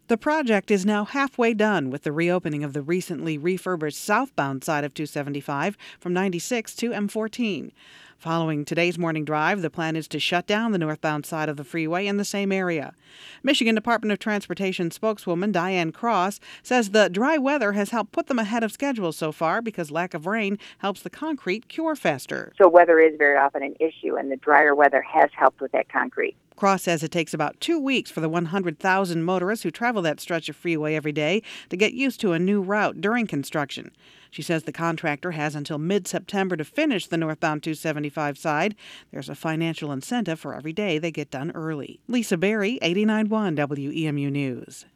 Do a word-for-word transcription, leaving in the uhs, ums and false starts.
The project is now halfway done with the reopening of the recently refurbished southbound side of two seventy-five from ninety-six to M fourteen. Following today's morning drive, the plan is to shut down the northbound side of the freeway in the same area. Michigan Department of Transportation spokeswoman Diane Cross says the dry weather has helped put them ahead of schedule so far because lack of rain helps the concrete cure faster. So weather is very often an issue, and the drier weather has helped with that concrete. Cross says it takes about two weeks for the one hundred thousand motorists who travel that stretch of freeway every day to get used to a new route during construction. She says the contractor has until mid-September to finish the northbound two seventy-five side. There's a financial incentive for every day they get done early. Lisa Berry, eighty-nine point one W E M U News.